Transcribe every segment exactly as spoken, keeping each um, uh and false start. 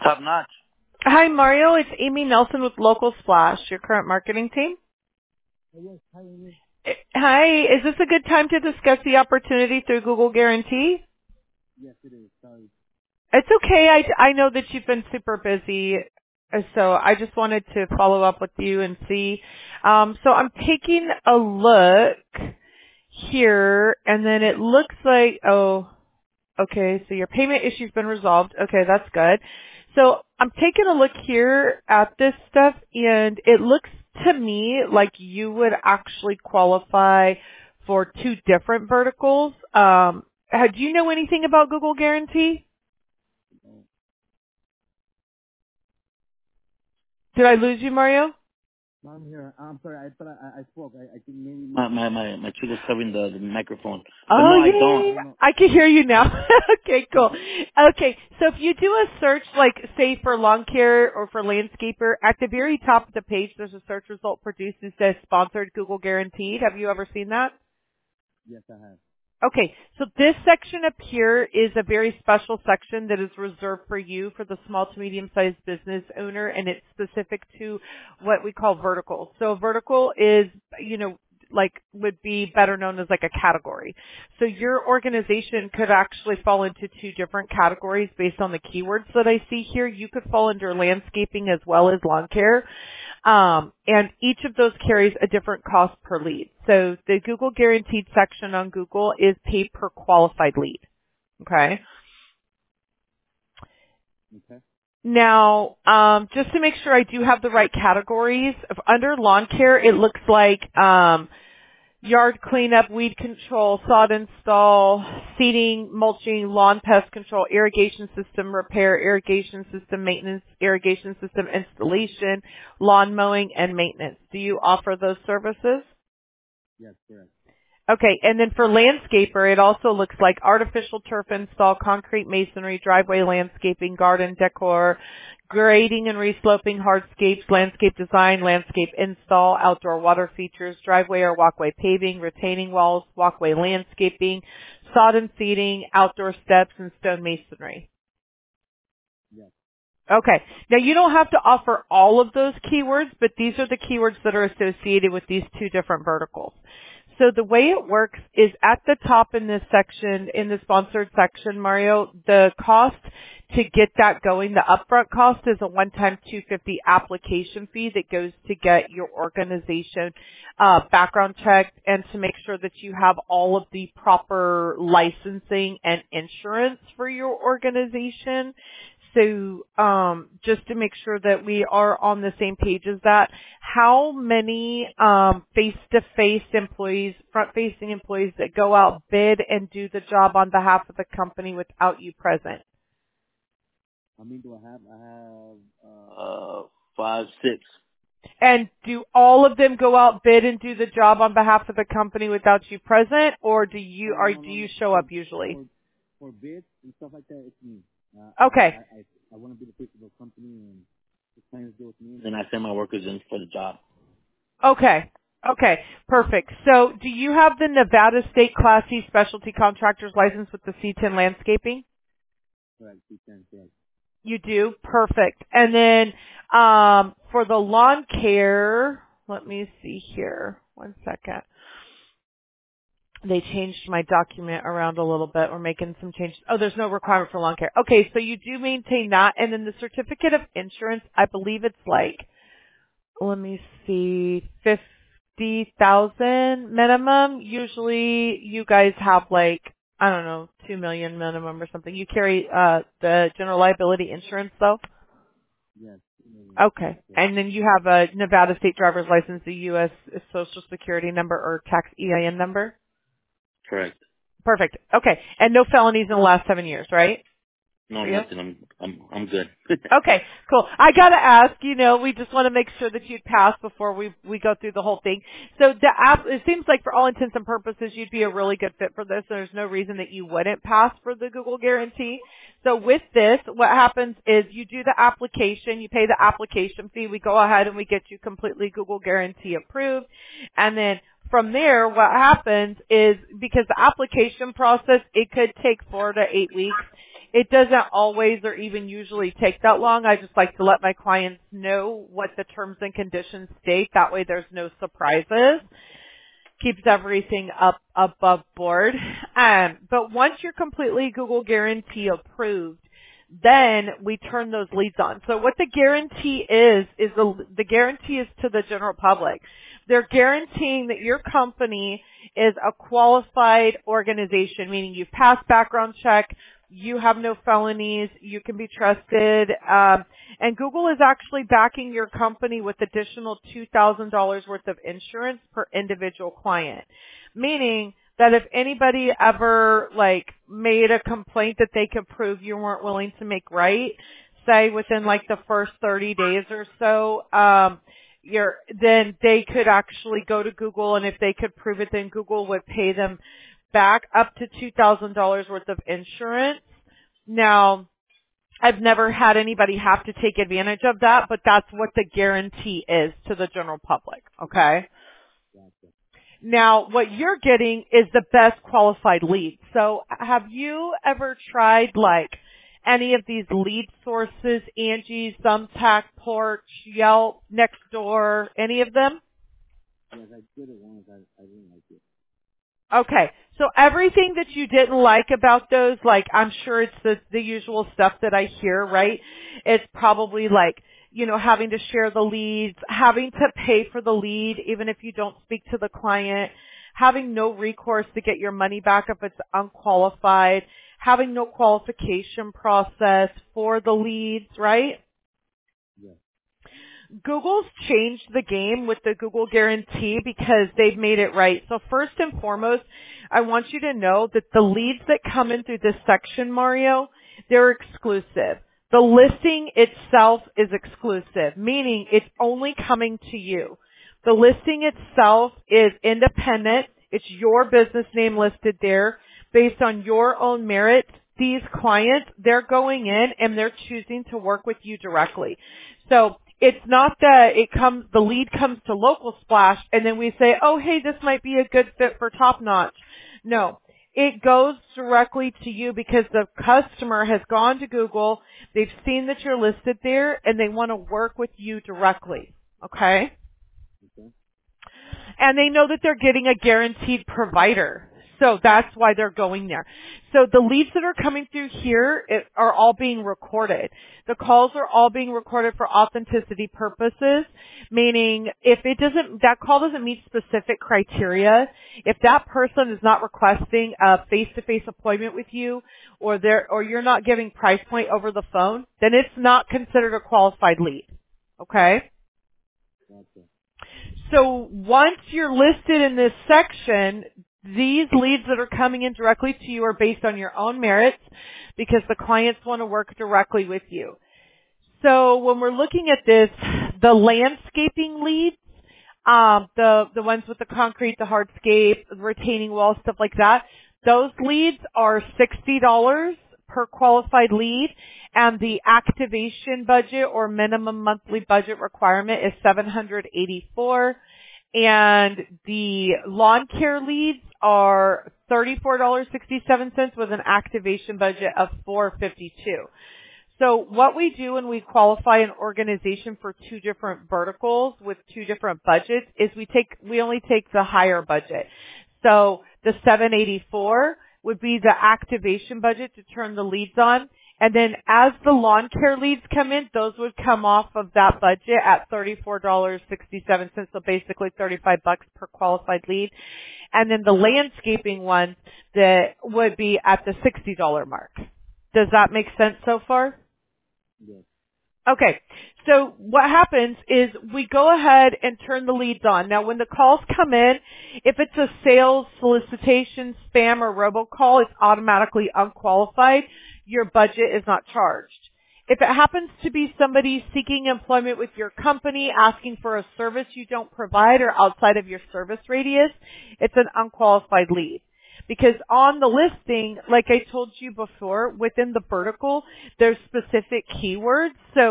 Top notch. Hi, Mario. It's Amy Nelson with Local Splash, your current marketing team. Yes, hi, Amy. Eh, Hi. Is this a good time to discuss the opportunity through Google Guarantee? Yes, it is. Sorry. It's okay. I, I know that you've been super busy, uh, so I just wanted to follow up with you and see. Um, so I'm taking a look here, and then it looks like, oh, okay, so your payment issue's been resolved. Okay, that's good. So I'm taking a look here at this stuff, and it looks to me like you would actually qualify for two different verticals. Um, uh, do you know anything about Google Guarantee? Oh, Did I lose you, Mario? no, I'm here. I'm sorry. I thought I, I spoke. I, I think maybe My my, my my, my chick was covering the, the microphone. But Oh, no, yeah, I yeah, don't. yeah. I don't know. I can hear you now. Okay, Yeah. cool. Okay, so if you do a search, like, say, for lawn care or for landscaper, at the very top of the page, there's a search result produced that says sponsored Google Guaranteed. Have you ever seen that? Yes, I have. Okay, so this section up here is a very special section that is reserved for you, for the small to medium-sized business owner, and it's specific to what we call verticals. So a vertical is, you know, like would be better known as like a category. So your organization could actually fall into two different categories based on the keywords that I see here. You could fall under landscaping as well as lawn care. Um, and each of those carries a different cost per lead. So the Google Guaranteed section on Google is paid per qualified lead. Okay. Okay. Now, um, just to make sure I do have the right categories, if under lawn care, it looks like um, yard cleanup, weed control, sod install, seeding, mulching, lawn pest control, irrigation system repair, irrigation system maintenance, irrigation system installation, lawn mowing, and maintenance. Do you offer those services? Yes, correct. Okay, and then for landscaper, it also looks like artificial turf install, concrete masonry, driveway landscaping, garden decor, grading and resloping, hardscapes, landscape design, landscape install, outdoor water features, driveway or walkway paving, retaining walls, walkway landscaping, sod and seeding, outdoor steps, and stone masonry. Yes. Okay. Now you don't have to offer all of those keywords, but these are the keywords that are associated with these two different verticals. So the way it works is at the top in this section, in the sponsored section, Mario, the cost to get that going, the upfront cost is a one-time two hundred fifty dollars application fee that goes to get your organization uh, background checked and to make sure that you have all of the proper licensing and insurance for your organization. So, um, just to make sure that we are on the same page as that, how many um, face-to-face employees, front-facing employees that go out, bid, and do the job on behalf of the company without you present? How many do I have? I have, uh, Uh, five six. And do all of them go out, bid, and do the job on behalf of the company without you present, or do you, no, or no, no, do no, you no. show For, up usually? for, for bids and stuff like that, it's me. Uh, I, Okay. I, I, I want to be the face of the company and the clients deal with me. Then I send my workers in for the job. Okay. Okay. Perfect. So do you have the Nevada State Class C Specialty Contractor's License with the C ten Landscaping? Correct. Two ten, correct. You do? Perfect. And then um, for the lawn care, let me see here. One second. They changed my document around a little bit. We're making some changes. Oh, there's no requirement for lawn care. Okay, so you do maintain that. And then the certificate of insurance, I believe it's like, let me see, fifty thousand minimum. Usually you guys have like, I don't know, two million minimum or something. You carry uh the general liability insurance though? Yes. Maybe. Okay. Correct. And then you have a Nevada state driver's license, a U S social security number or tax E I N number? Correct. Perfect. Okay. And no felonies in the last seven years, right? No, For you? nothing. I'm I'm I'm good. Okay, cool. I gotta ask, you know, we just want to make sure that you'd pass before we we go through the whole thing. So the app, it seems like for all intents and purposes, you'd be a really good fit for this. There's no reason that you wouldn't pass for the Google Guarantee. So with this, what happens is you do the application, you pay the application fee, we go ahead and we get you completely Google Guarantee approved, and then from there, what happens is because the application process, it could take four to eight weeks. It doesn't always or even usually take that long. I just like to let my clients know what the terms and conditions state. That way there's no surprises. Keeps everything up above board. Um, but once you're completely Google Guarantee approved, then we turn those leads on. So what the guarantee is, is the, the guarantee is to the general public. They're guaranteeing that your company is a qualified organization, meaning you've passed background check, you have no felonies, you can be trusted, um, and Google is actually backing your company with additional two thousand dollars worth of insurance per individual client, meaning that if anybody ever like made a complaint that they could prove you weren't willing to make right, say within like the first thirty days or so, um, you're, then they could actually go to Google, and if they could prove it, then Google would pay them back up to two thousand dollars worth of insurance. Now, I've never had anybody have to take advantage of that, but that's what the guarantee is to the general public, okay? Gotcha. Now, what you're getting is the best qualified lead. So have you ever tried like any of these lead sources, Angie, Thumbtack, Porch, Yelp, Nextdoor, any of them? Yes, I did it once. I, I didn't like it. Okay, so everything that you didn't like about those, like I'm sure it's the, the usual stuff that I hear, right? It's probably like, you know, having to share the leads, having to pay for the lead even if you don't speak to the client, having no recourse to get your money back if it's unqualified, having no qualification process for the leads, right? Yes. Google's changed the game with the Google Guarantee because they've made it right. So first and foremost, I want you to know that the leads that come in through this section, Mario, they're exclusive. The listing itself is exclusive, meaning it's only coming to you. The listing itself is independent. It's your business name listed there based on your own merit. These clients, they're going in and they're choosing to work with you directly. So it's not that it comes, the lead comes to Local Splash and then we say, oh, hey, this might be a good fit for Top Notch. No, it goes directly to you because the customer has gone to Google, they've seen that you're listed there, and they want to work with you directly. Okay? Okay. And they know that they're getting a guaranteed provider. So that's why they're going there. So the leads that are coming through here it, are all being recorded. The calls are all being recorded for authenticity purposes, meaning if it doesn't, that call doesn't meet specific criteria, if that person is not requesting a face-to-face appointment with you, or they're, or you're not giving price point over the phone, then it's not considered a qualified lead. Okay? Gotcha. So once you're listed in this section, these leads that are coming in directly to you are based on your own merits because the clients want to work directly with you. So when we're looking at this, the landscaping leads, um, the, the ones with the concrete, the hardscape, retaining wall, stuff like that, those leads are sixty dollars per qualified lead, and the activation budget or minimum monthly budget requirement is seven hundred eighty-four dollars. And the lawn care leads are thirty-four dollars and sixty-seven cents with an activation budget of four hundred fifty-two dollars. So what we do when we qualify an organization for two different verticals with two different budgets is we take, we only take the higher budget. So the seven hundred eighty-four dollars would be the activation budget to turn the leads on. And then as the lawn care leads come in, those would come off of that budget at thirty-four dollars and sixty-seven cents, so basically thirty-five bucks per qualified lead. And then the landscaping ones that would be at the sixty dollars mark. Does that make sense so far? Yes. Okay, so what happens is we go ahead and turn the leads on. Now when the calls come in, if it's a sales, solicitation, spam, or robocall, it's automatically unqualified. Your budget is not charged. If it happens to be somebody seeking employment with your company, asking for a service you don't provide or outside of your service radius, it's an unqualified lead. Because on the listing, like I told you before, within the vertical, there's specific keywords. So,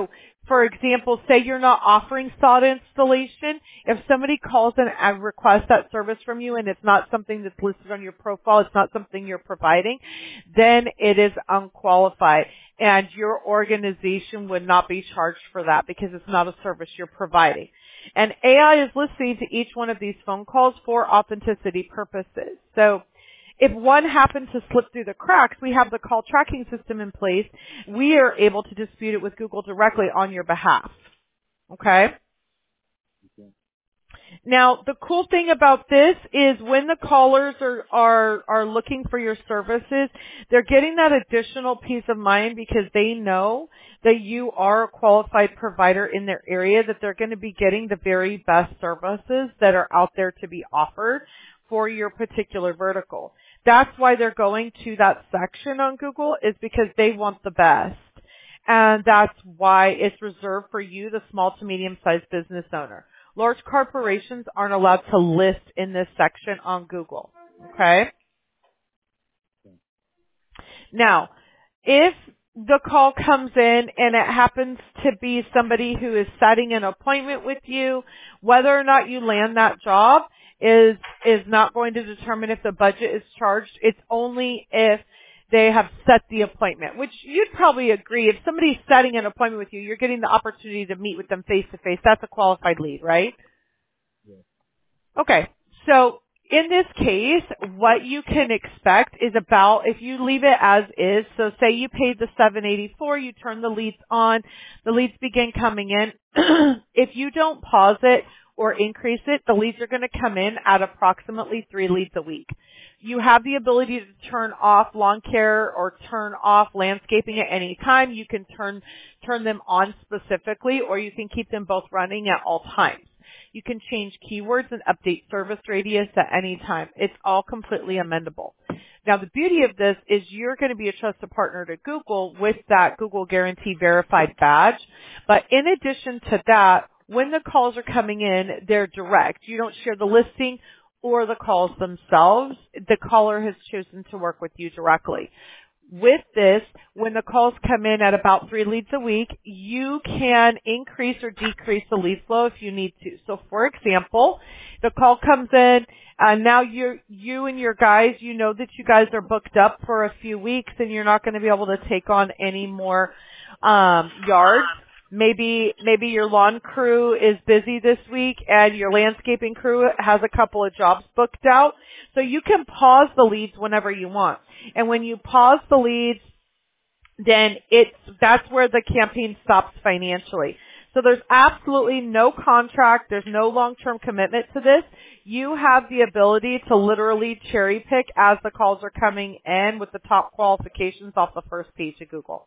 for example, say you're not offering SATA installation. If somebody calls in and requests that service from you and it's not something that's listed on your profile, it's not something you're providing, then it is unqualified. And your organization would not be charged for that because it's not a service you're providing. And A I is listening to each one of these phone calls for authenticity purposes. So if one happens to slip through the cracks, we have the call tracking system in place. We are able to dispute it with Google directly on your behalf. Okay? Okay. Now, the cool thing about this is when the callers are, are, are looking for your services, they're getting that additional peace of mind because they know that you are a qualified provider in their area, that they're going to be getting the very best services that are out there to be offered for your particular vertical. That's why they're going to that section on Google, is because they want the best. And that's why it's reserved for you, the small to medium-sized business owner. Large corporations aren't allowed to list in this section on Google. Okay? Now, if the call comes in and it happens to be somebody who is setting an appointment with you, whether or not you land that job is is not going to determine if the budget is charged. It's only if they have set the appointment, which you'd probably agree. If somebody's setting an appointment with you, you're getting the opportunity to meet with them face to face. That's a qualified lead, right? Yeah. Okay. So in this case, what you can expect is about, if you leave it as is, so say you paid the seven eighty-four, you turn the leads on, the leads begin coming in. If you don't pause it or increase it, the leads are going to come in at approximately three leads a week. You have the ability to turn off lawn care or turn off landscaping at any time. You can turn turn them on specifically, or you can keep them both running at all times. You can change keywords and update service radius at any time. It's all completely amendable. Now, the beauty of this is you're going to be a trusted partner to Google with that Google Guarantee Verified badge. But in addition to that, when the calls are coming in, they're direct. You don't share the listing or the calls themselves. The caller has chosen to work with you directly. With this, when the calls come in at about three leads a week, you can increase or decrease the lead flow if you need to. So, for example, the call comes in, and now you you and your guys, you know that you guys are booked up for a few weeks, and you're not going to be able to take on any more um, yards. Maybe maybe your lawn crew is busy this week and your landscaping crew has a couple of jobs booked out. So you can pause the leads whenever you want. And when you pause the leads, then it's that's where the campaign stops financially. So there's absolutely no contract, there's no long-term commitment to this. You have the ability to literally cherry pick as the calls are coming in with the top qualifications off the first page of Google.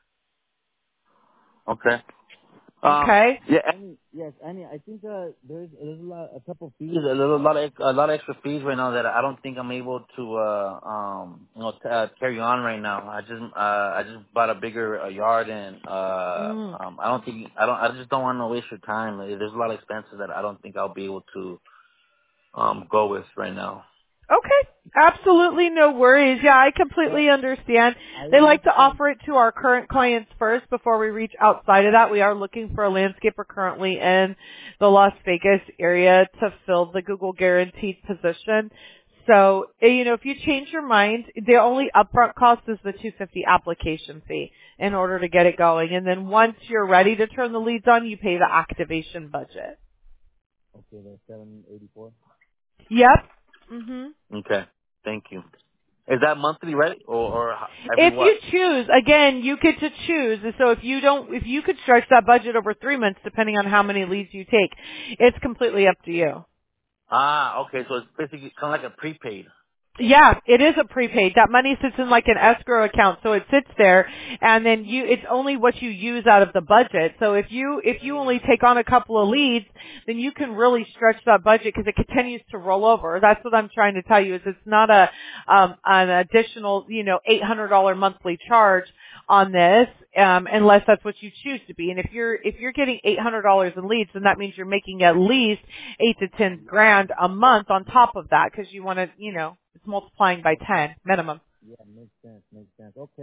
Okay. Um, Okay? Yeah. Annie, yes, Annie, I think uh, there's there's a lot, a couple of fees, a little, lot of, a lot of extra fees right now that I don't think I'm able to, uh, um, you know, t- uh, carry on right now. I just, uh, I just bought a bigger uh, yard, and uh, Mm. uh, um, I don't think I don't. I just don't want to waste your time. There's a lot of expenses that I don't think I'll be able to um go with right now. Okay. Absolutely no worries. Yeah, I completely understand. I They like to understand. offer it to our current clients first before we reach outside of that. We are looking for a landscaper currently in the Las Vegas area to fill the Google Guaranteed position. So, eh, you know, if you change your mind, the only upfront cost is the two hundred fifty dollars application fee in order to get it going. And then once you're ready to turn the leads on, you pay the activation budget. Okay, that's seven eighty-four. Yep. Mhm. Okay. Thank you. Is that monthly, right, or, or every If you what? choose, again, you get to choose. So if you don't, if you could stretch that budget over three months, depending on how many leads you take, it's completely up to you. Ah, okay. So it's basically kind of like a prepaid. Yeah, it is a prepaid. That money sits in like an escrow account, so it sits there, and then you, it's only what you use out of the budget. So if you, if you only take on a couple of leads, then you can really stretch that budget because it continues to roll over. That's what I'm trying to tell you is it's not a, um, an additional, you know, eight hundred dollars monthly charge on this, um, unless that's what you choose to be. And if you're, if you're getting eight hundred dollars in leads, then that means you're making at least eight to ten grand a month on top of that because you want to, you know, it's multiplying by ten minimum. Yeah, makes sense, makes sense. Okay.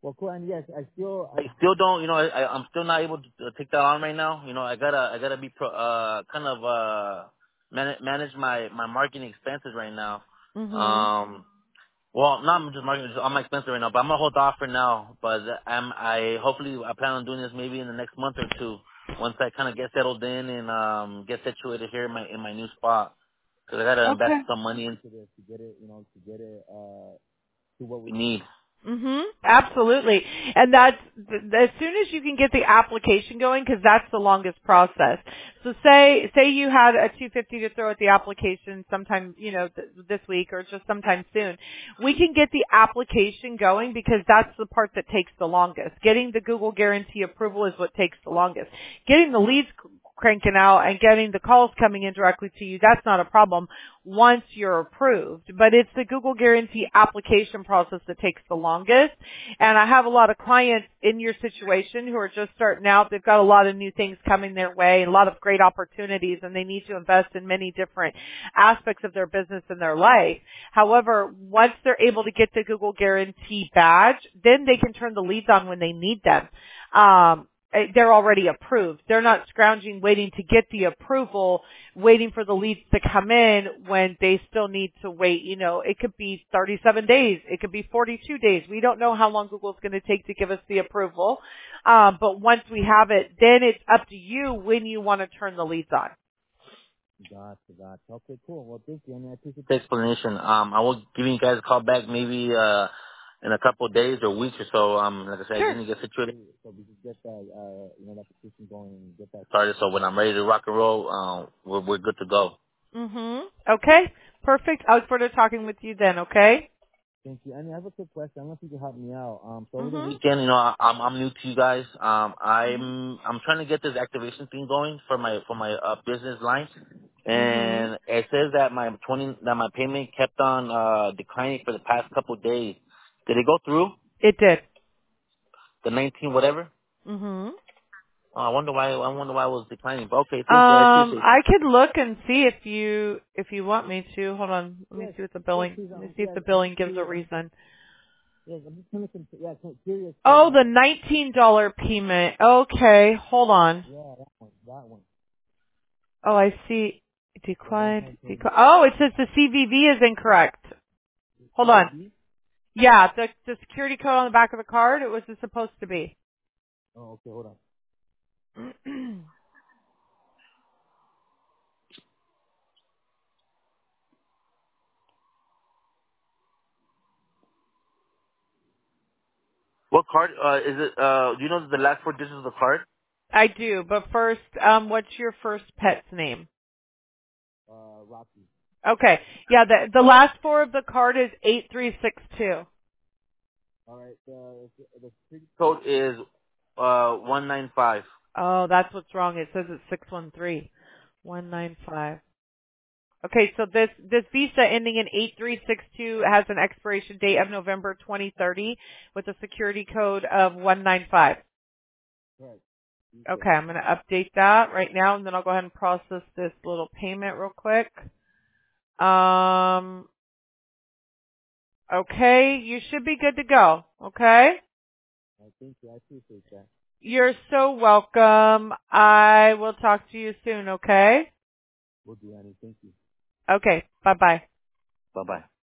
Well, cool. And yes, I still, I still don't, you know, I, I- I'm still not able to uh, take that on right now. You know, I gotta, I gotta be pro, uh, kind of, uh, man, manage my, my marketing expenses right now. Mhm. Um, well, not just marketing, just all my expenses right now, but I'm gonna hold off for now. But I'm, I, hopefully, I plan on doing this maybe in the next month or two, once I kind of get settled in and, um, get situated here in my, in my new spot. Cause I gotta invest Okay. some money into this to get it, you know, to get it, uh, to what we need. Mhm. Absolutely. And that's th- as soon as you can get the application going, because that's the longest process. So say say you had a two fifty to throw at the application sometime, you know, th- this week or just sometime soon. We can get the application going because that's the part that takes the longest. Getting the Google guarantee approval is what takes the longest. Getting the leads c- cranking out and getting the calls coming in directly to you, that's not a problem once you're approved. But it's the Google guarantee application process that takes the longest. And I have a lot of clients in your situation who are just starting out. They've got a lot of new things coming their way, a lot of great opportunities, and they need to invest in many different aspects of their business and their life. However, once they're able to get the Google guarantee badge, then they can turn the leads on when they need them. Um, eh, they're already approved. They're not scrounging waiting to get the approval, waiting for the leads to come in when they still need to wait. You know, it could be thirty-seven days. It could be forty-two days. We don't know how long Google's going to take to give us the approval. Um, but once we have it, then it's up to you when you want to turn the leads on. Gotcha, gotcha. Okay, cool. Well, thank you. I mean, I appreciate the explanation. Um, I will give you guys a call back maybe uh in a couple of days or weeks or so. Um, like I said, I Sure. just need to get situated so we can get that uh you know that petition going and get that started. So when I'm ready to rock and roll, um, we're we're good to go. Mhm. Okay. Perfect. I look forward to talking with you then. Okay. Thank you. And I have a quick question. I don't know if you can help me out. Um, so over the Mhm. weekend, you know, I, I'm I'm new to you guys. Um, Mhm. I'm I'm trying to get this activation thing going for my for my uh, business line, Mhm. and it says that my twenty that my payment kept on uh declining for the past couple of days. Did it go through It did. the nineteen whatever? Mhm. Oh, I wonder why I wonder why it was declining. But okay, thank you. I Um, appreciate it. I could look and see if you if you want me to. Hold on. Let me Yes, see what the yes, billing. please. Let me Um, see if yes, the I'm just billing gives a curious. reason. Yes, I'm just kind of yeah, kind of curious. Cause Oh, uh, the nineteen dollar payment. Okay, hold on. yeah, that one, that one. Oh, I see. The one Declined. time payment. Declined. Oh, it says the C V V is incorrect. Hold on. C V B? Yeah, the the security code on the back of the card. It was supposed to be. Oh, okay, hold on. What card, uh, is it, uh, do you know the last four digits of the card? I do, but first, um, what's your first pet's name? Uh, Rocky. Okay. Yeah, the the last four of the card is eight three six two. Alright, the, the security code is, uh, one nine five. Oh, that's what's wrong. It says it's six one three one nine five. Okay, so this this Visa ending in eight three six two has an expiration date of November twenty thirty with a security code of one nine five. Correct. Okay, I'm going to update that right now, and then I'll go ahead and process this little payment real quick. Um, okay, you should be good to go. Okay? I think you. I appreciate that. You're so welcome. I will talk to you soon, okay? We'll do, Annie. Thank you. Okay, bye-bye. Bye bye.